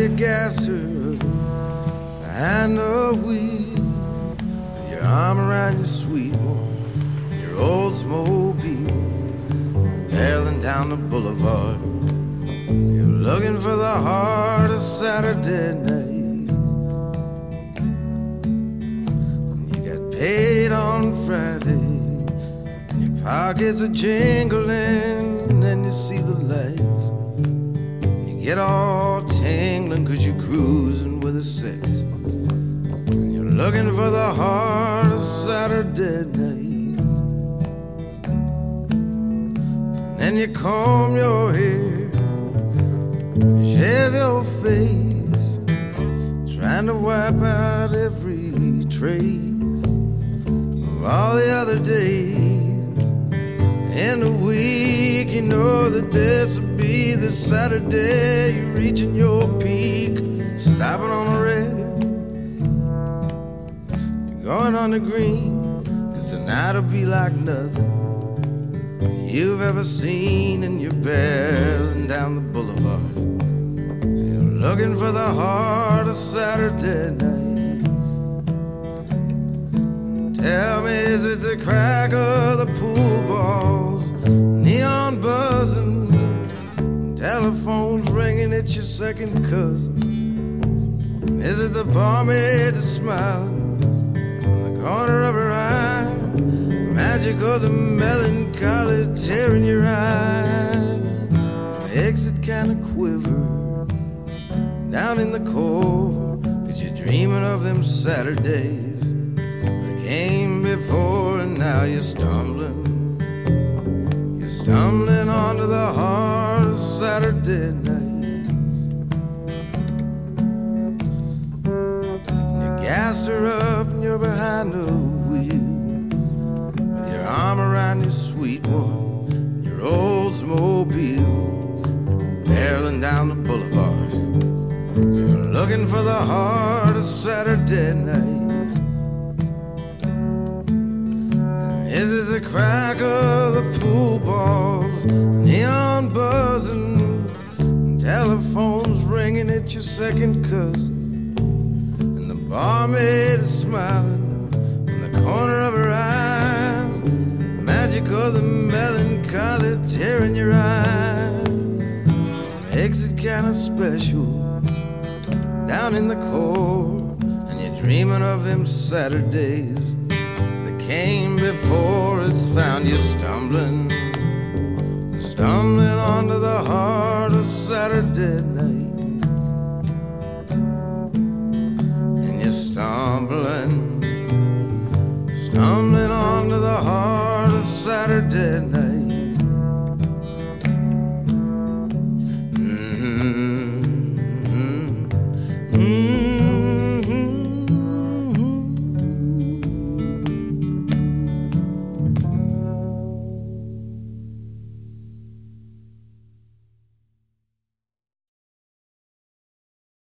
you gassed her behind the wheel, with your arm around your sweet one, your Oldsmobile, barreling down the boulevard. You're looking for the heart of Saturday night. You got paid on Friday, your pockets are jingling, and you see the lights. You get all tingling 'cause you're cruising with a six. And you're looking for the heart of Saturday night. And you comb your hair, shave your face, trying to wipe out every trace of all the other days in the week. You know that this will be the Saturday you're reaching your peak, stopping on the red, you're going on the green, 'cause tonight'll be like nothing you've ever seen, and you're barreling down the boulevard. You're looking for the heart of Saturday night. Tell me, is it the crack of the pool balls, neon buzzing, telephones ringing, it's your second cousin? Is it the barmaid that's smiling in the corner of her eye, magic of the melancholy tearing your eye, makes it kind of quiver down in the core, 'cause you're dreaming of them Saturdays that came before, and now you're stumbling onto the heart of Saturday night. You gassed her up and you're behind the wheel, with your arm around your sweet one, your Oldsmobile, barreling down the boulevard. You're looking for the heart of Saturday night. Is it the crack of the pool balls, neon buzzing, telephones ringing, it's your second cousin, and the barmaid is smiling from the corner of her eye, the magic of the melancholy tearing your eye, makes it kind of special down in the core, and you're dreaming of them Saturdays that came before. It's found you stumbling